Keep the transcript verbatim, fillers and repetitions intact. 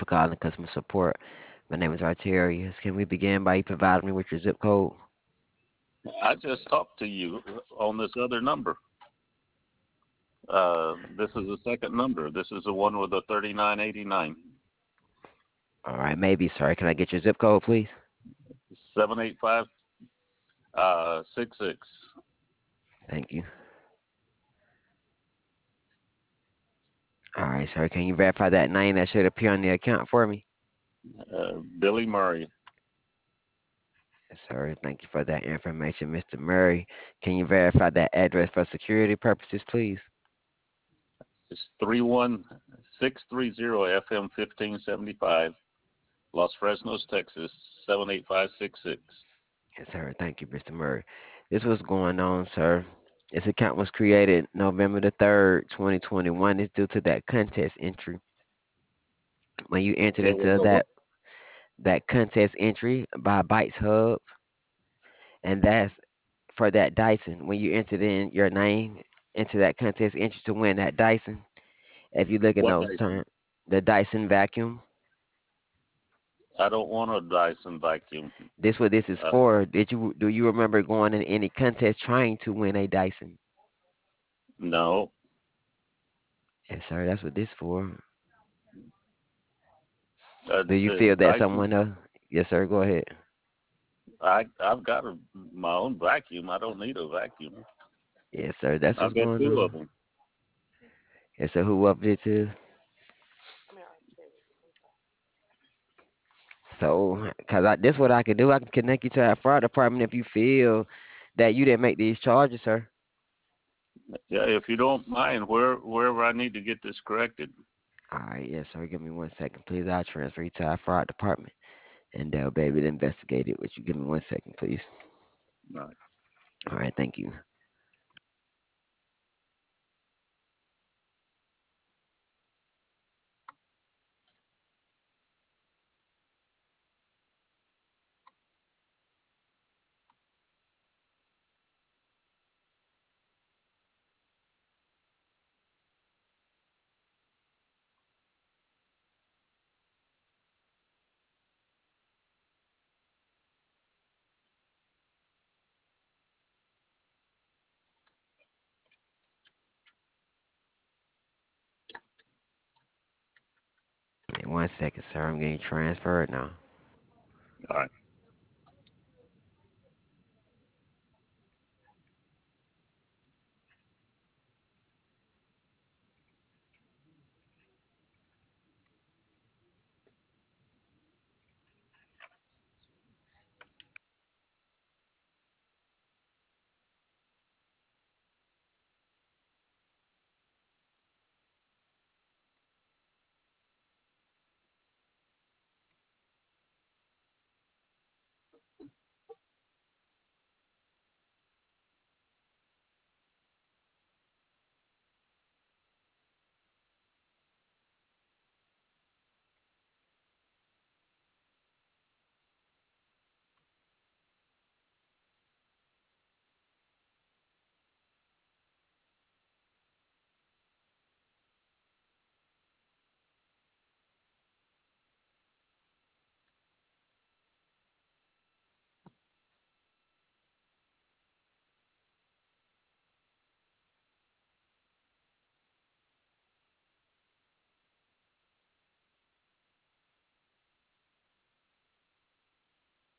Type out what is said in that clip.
for calling customer support. My name is Arterius. Can we begin by you providing me with your zip code? I just talked to you on this other number. Uh, this is the second number. This is the one with the thirty-nine eighty-nine. All right, maybe, sir. Can I get your zip code, please? seven eight five uh, six six. Thank you. All right, sir. Can you verify that name that should appear on the account for me? Uh, Billy Murray. Yes, sir. Thank you for that information, Mister Murray. Can you verify that address for security purposes, please? It's three one six three zero F M fifteen seventy-five, Los Fresnos, Texas, seven eight five six six. Yes, sir. Thank you, Mister Murray. This was going on, sir. This account was created November the third, twenty twenty-one. It's due to that contest entry. When you entered There was into a what? that that contest entry by Bytes Hub, and that's for that Dyson. When you entered in your name into that contest entry to win that Dyson, if you look in What those Dyson? terms, the Dyson vacuum. I don't want a Dyson vacuum. This what this is Uh, for. Did you do you remember going in any contest trying to win a Dyson? no. Yes, sir. That's what this for. Uh, Do you the feel that Dyson. someone else? Yes, sir. Go ahead. I I've got a, my own vacuum. I don't need a vacuum. Yes, sir. That's what's I've got going two on. of them. Yes, sir. Who up it is? So, cause I, this what I can do. I can connect you to our fraud department if you feel that you didn't make these charges, sir. Yeah, if you don't mind, where wherever I need to get this corrected. All right. Yes, sir. Give me one second, please. I'll transfer you to our fraud department, and they'll be able to investigate it with you. Give me one second, please. Right. All right. Thank you. Give me one second, sir. I'm getting transferred now. All right.